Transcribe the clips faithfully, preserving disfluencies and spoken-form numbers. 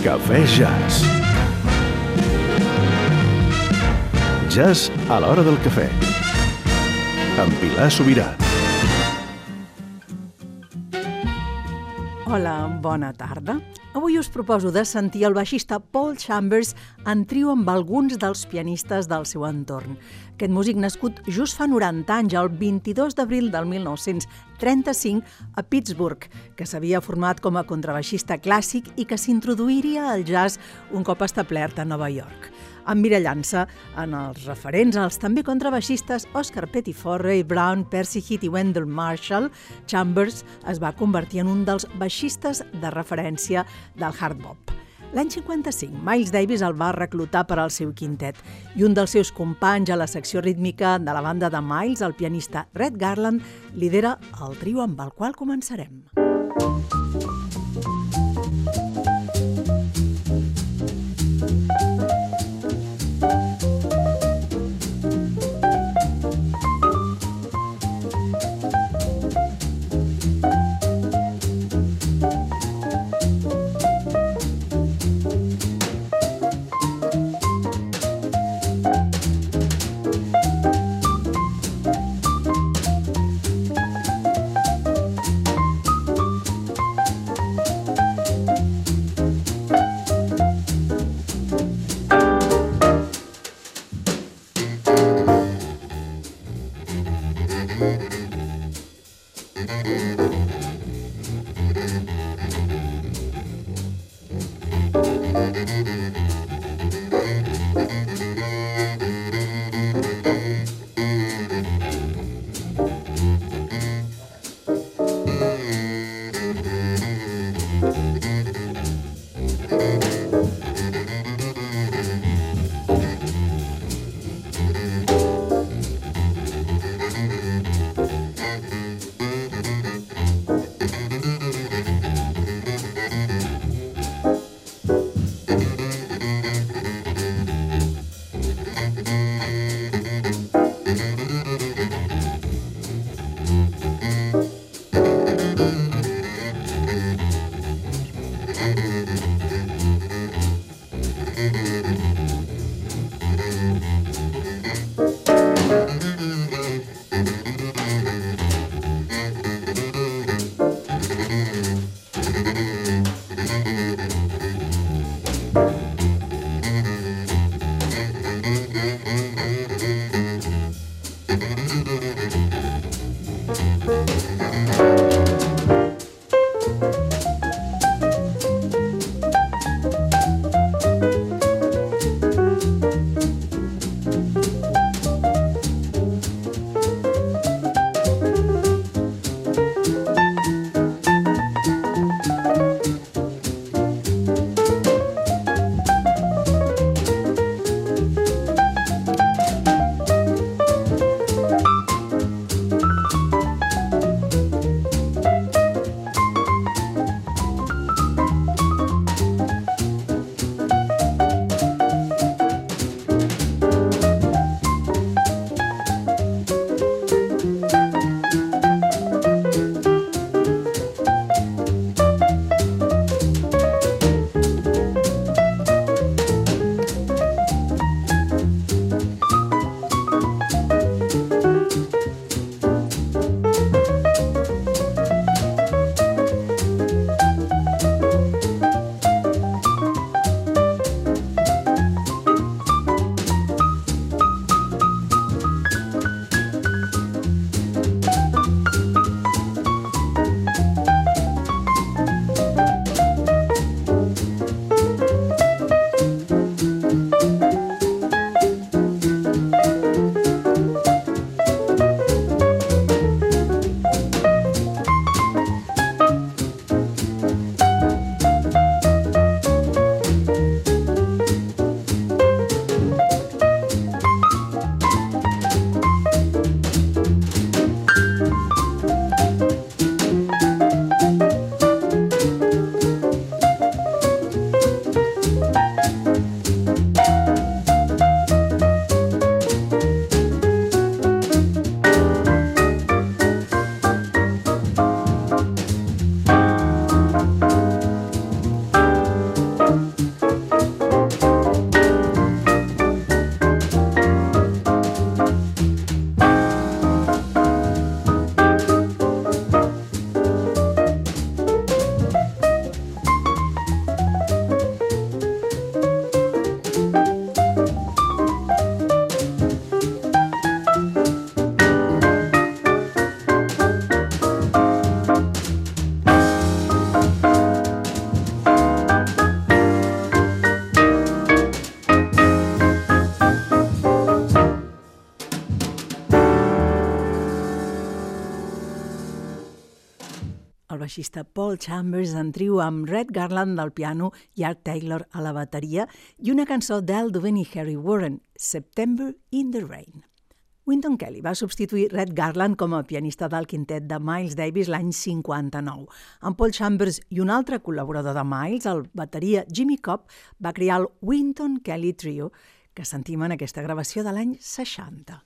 Cafè Jazz. Jazz a l'hora del cafè. Amb Pilar Sobirà. Hola, bona tarda. Avui us proposo de sentir el baixista Paul Chambers en trio amb alguns dels pianistes del seu entorn. Aquest músic nascut just fa noranta anys, el vint-i-dos d'abril del mil nou-cents trenta-cinc, a Pittsburgh, que s'havia format com a contrabaixista clàssic i que s'introduiria al jazz un cop establert a Nova York. Emmirallant-se en els referents als també contrabaixistes Oscar Pettiford, Ray Brown, Percy Heath i Wendell Marshall, Chambers es va convertir en un dels baixistes de referència del hard bop. L'any cinquanta-cinc, Miles Davis el va reclutar per al seu quintet i un dels seus companys a la secció rítmica de la banda de Miles, el pianista Red Garland, lidera el trio amb el qual començarem. el baixista Paul Chambers en trio amb Red Garland al piano i Art Taylor a la bateria i una cançó d'Al Duvin i Harry Warren, September in the Rain. Wynton Kelly va substituir Red Garland com a pianista del quintet de Miles Davis l'any cinquanta-nou. En Paul Chambers i un altre col·laborador de Miles, el bateria Jimmy Cobb, va crear el Wynton Kelly Trio, que sentim en aquesta gravació de l'any seixanta.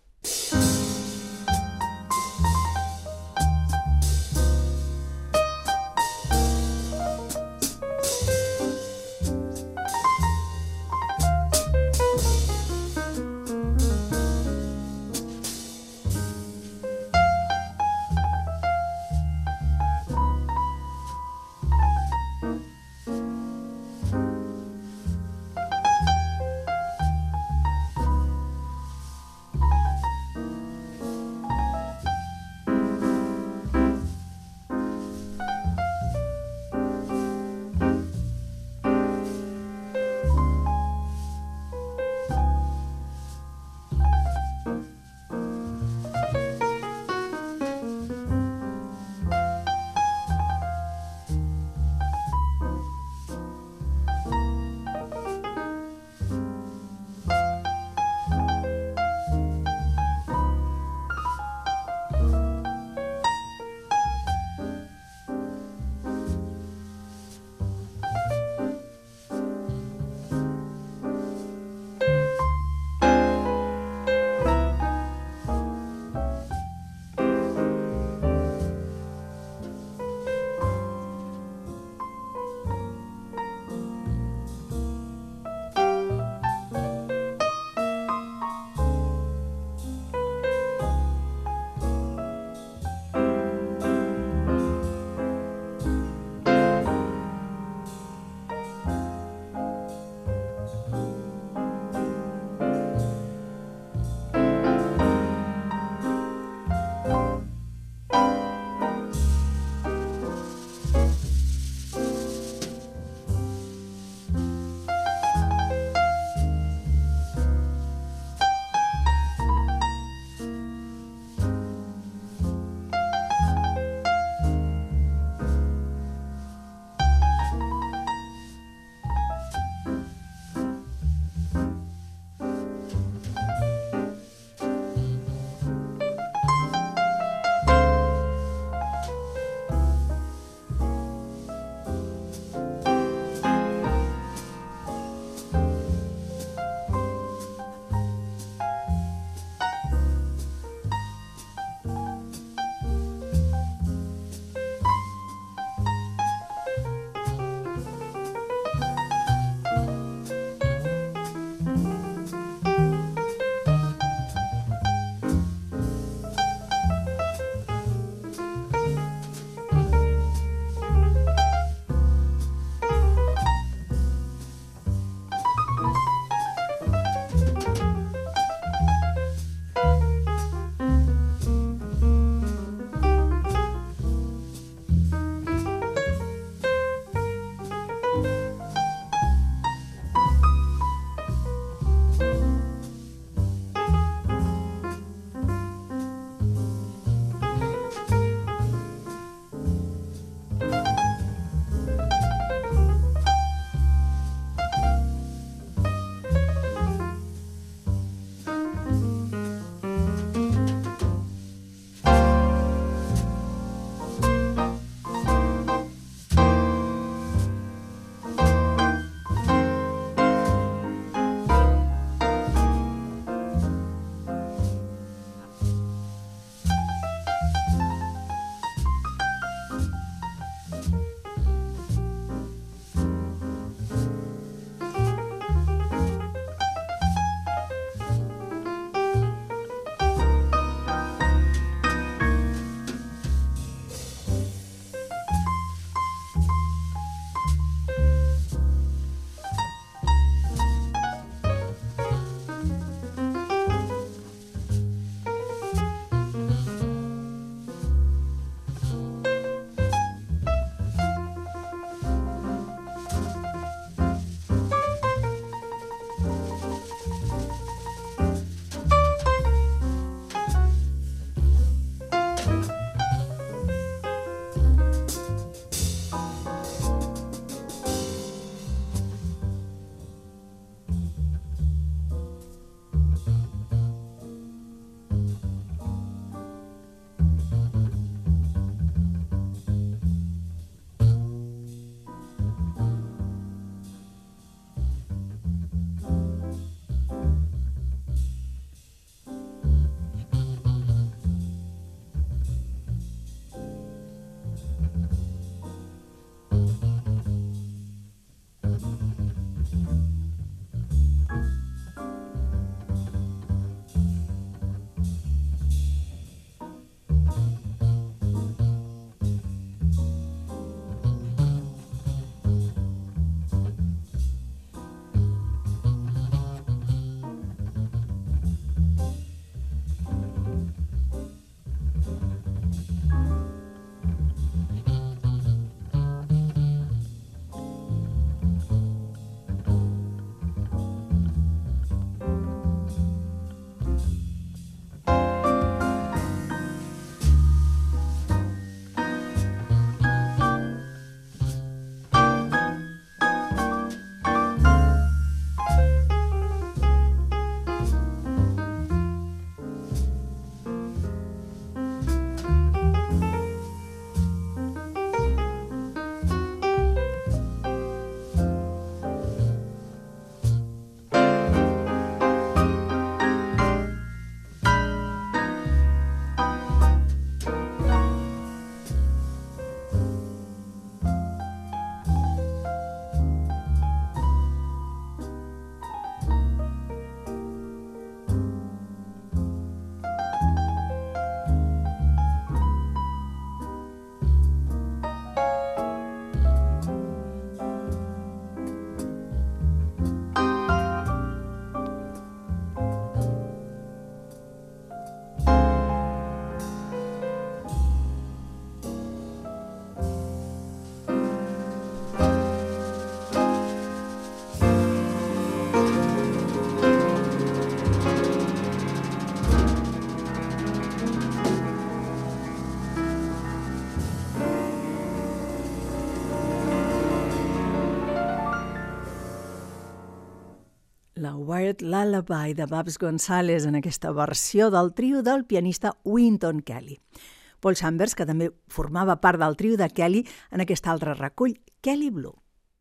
La Weird Lullaby de Babs González en aquesta versió del trio del pianista Wynton Kelly. Paul Chambers, que també formava part del trio de Kelly en aquest altre recull, Kelly Blue.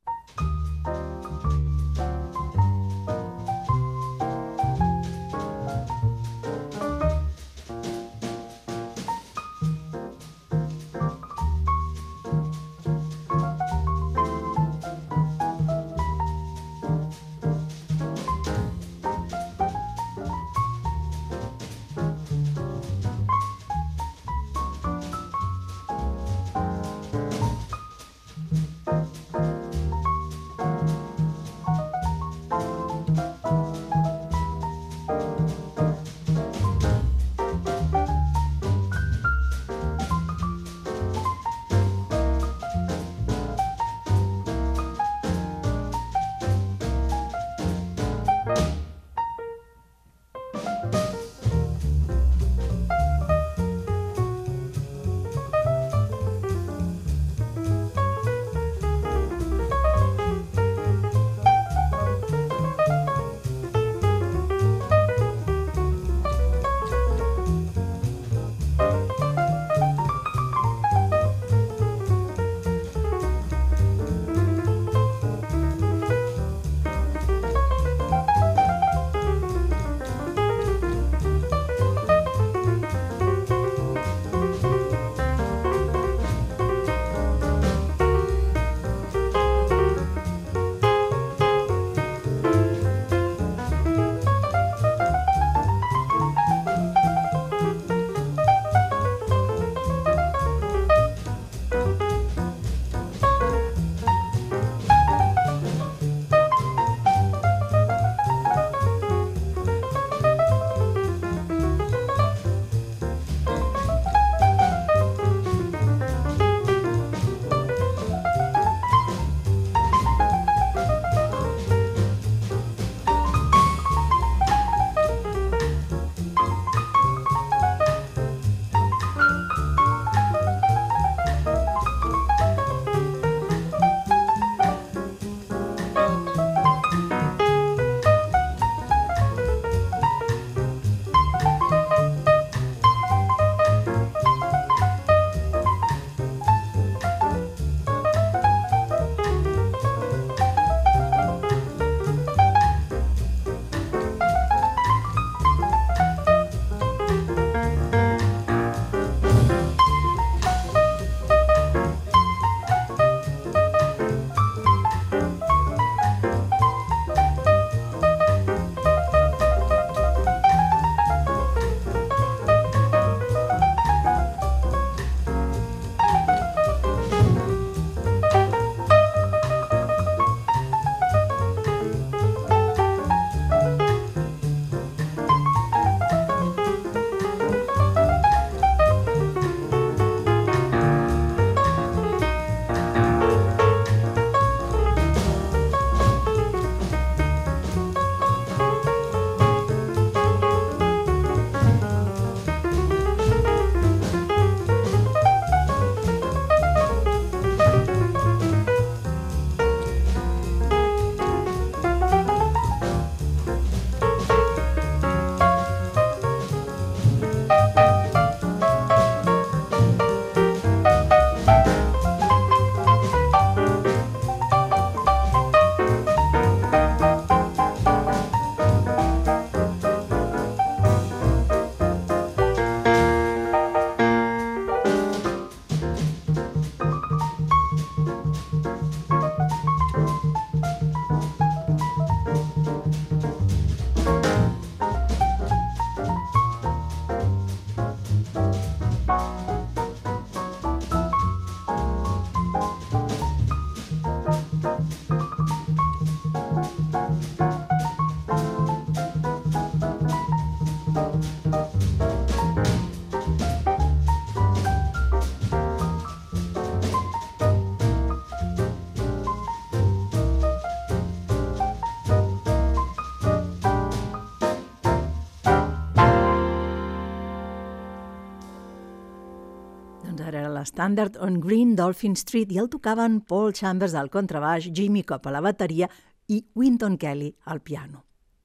Standard on Green Dolphin Street i el tocaven Paul Chambers al contrabaix, Jimmy Cobb a la bateria i Wynton Kelly al piano.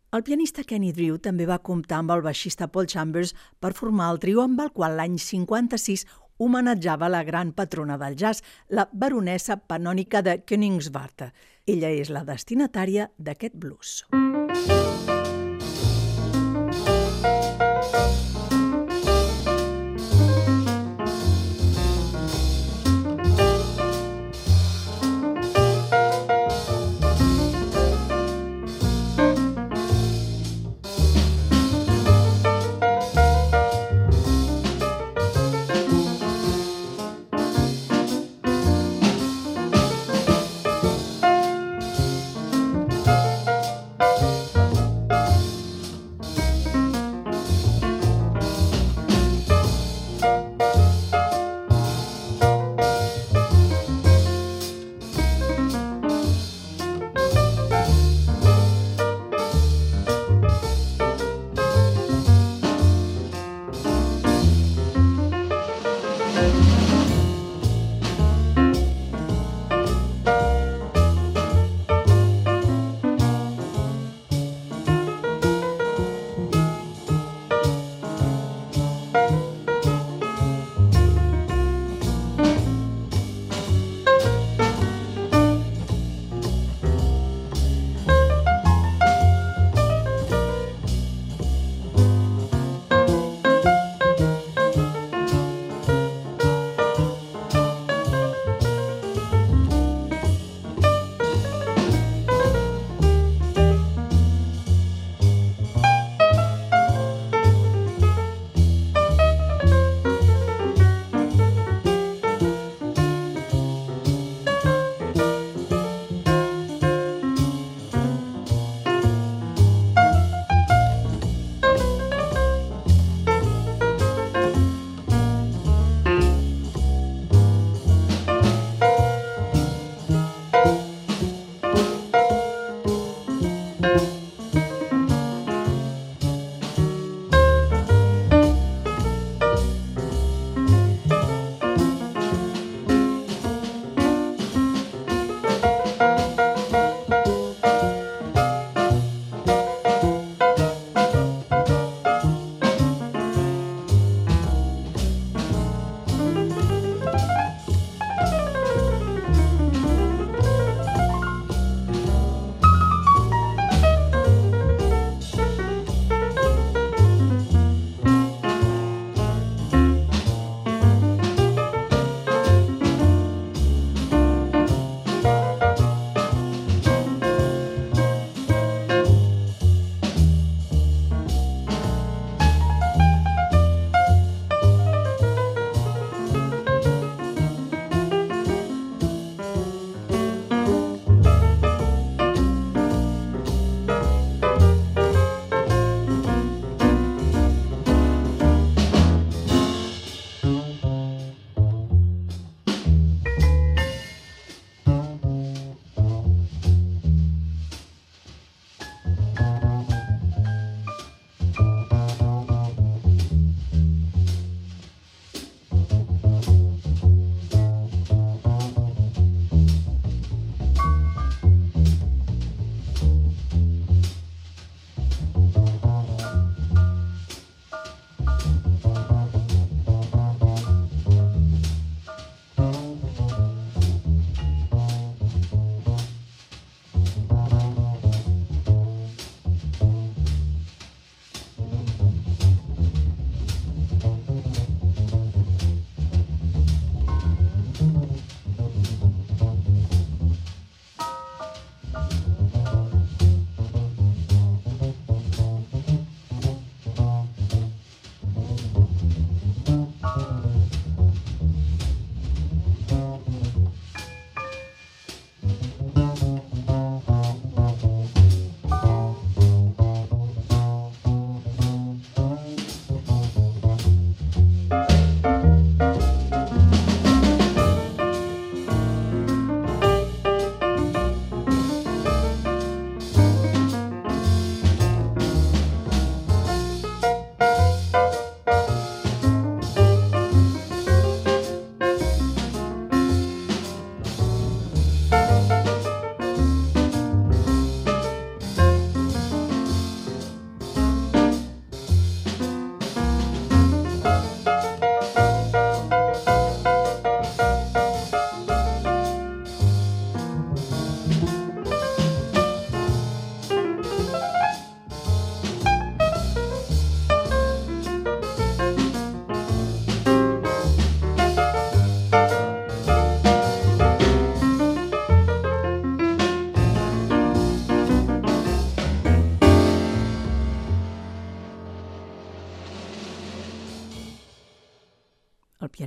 El pianista Kenny Drew també va comptar amb el baixista Paul Chambers per formar el trio amb el qual l'any cinquanta-sis homenatjava la gran patrona del jazz, la baronessa Pannònica de Königswarter. Ella és la destinatària d'aquest blues.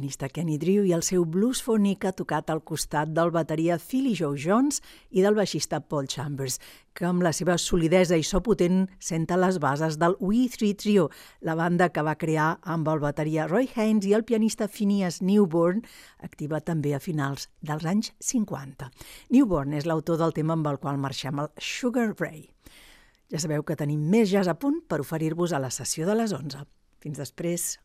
pianista Kenny Drew i el seu blues-fonica tocat al costat del bateria Philly Joe Jones i del baixista Paul Chambers, que amb la seva solidesa i so potent senta les bases del We Three Trio, la banda que va crear amb el bateria Roy Haynes i el pianista Phineas Newborn, activa també a finals dels anys cinquanta. Newborn és l'autor del tema amb el qual marxem, el Sugar Ray. Ja sabeu que tenim més jazz a punt per oferir-vos a la sessió de les onze. Fins després.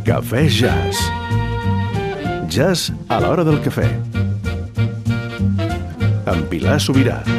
Cafè Jazz. Jazz a l'hora del cafè. Amb Pilar Sobirà.